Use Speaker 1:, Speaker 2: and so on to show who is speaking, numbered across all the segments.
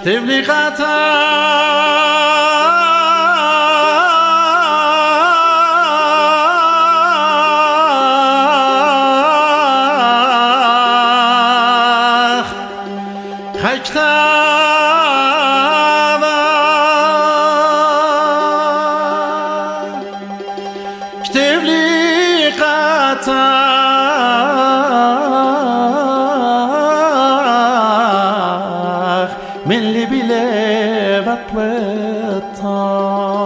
Speaker 1: من اللي بلا بطلتها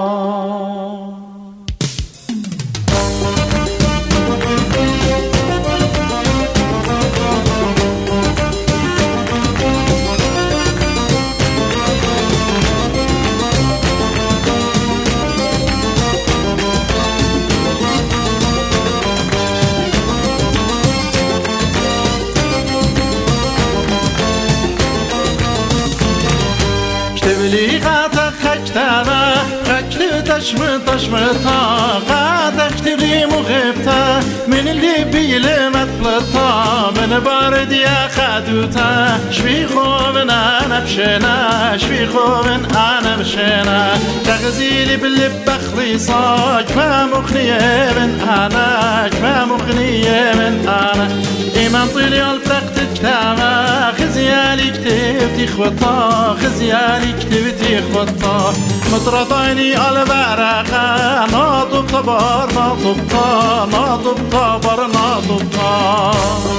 Speaker 2: تبلي قاتك خكتابا خكت تشمتا قاتك تبلي مغبتا من اللي بيلمت بلطا من بارد يا خدوتا شبي خومن انا بشنا شبي خومن انا بشنا تغزيلي باللب بخليصاك ما مخنية من انا ما مخنية من انا ايمان طيلي البرقت كتابا خزيالي كتبتي خبطا خزيالي كتبتي خبطا مطرطيني على البرقة ناطب طبار ناطب طا ناطب طبار ناطب طا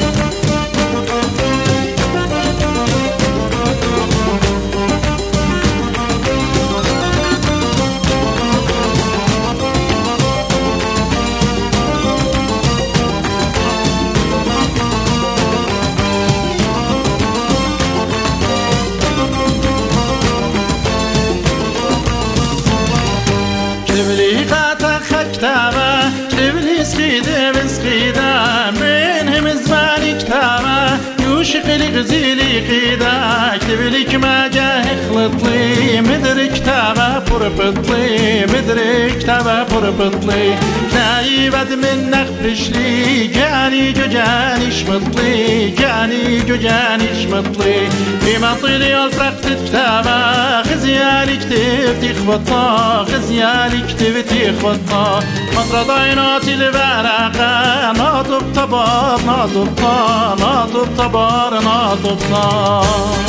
Speaker 2: تبلي قاتك خكتابة تبلي سخيدة من سخيدة من هم زماني كتابة يوشق لي غزيلي قيدة تبلي كما جاه خلطلي مدري كتابة بربطلي مدري كتابة بربطلي نايبت من نخبشلي جاني جو جاني شمطلي جاني جو جاني شمطلي بما طيلي الفرقت كتابة خزيالي كتبتي خبطا خزيالي كتبتي خبطا مطرطيناتي البرقة ناطب طبار ناطب طا ناطب طبار ناطب طا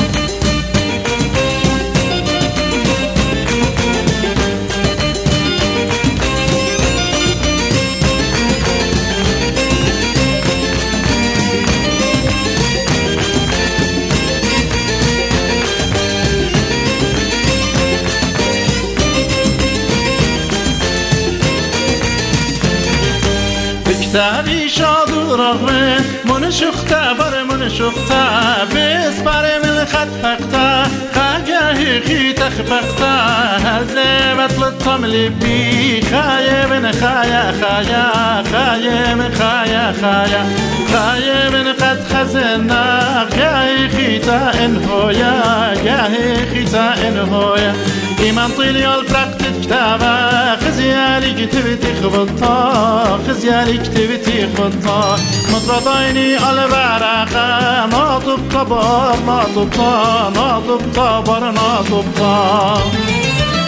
Speaker 2: كتابي شاد ورغمه من شخته بر من شخته بس بر من خط فقته خاجه خي تخفقته هزله بطلتم لبي خايه من خايه خايه خايه من خايه خايه خايه من قد خزنا خايه خيتا انهويا خايه خيتا انهويا إيمان طيلي الفرقت كتابة خزيالي كتبتي خبطا خزيالي كتبتي خبطا مطرطيني على البرقة ناطب طبار ناطب طا ناطب طبار ناطب طا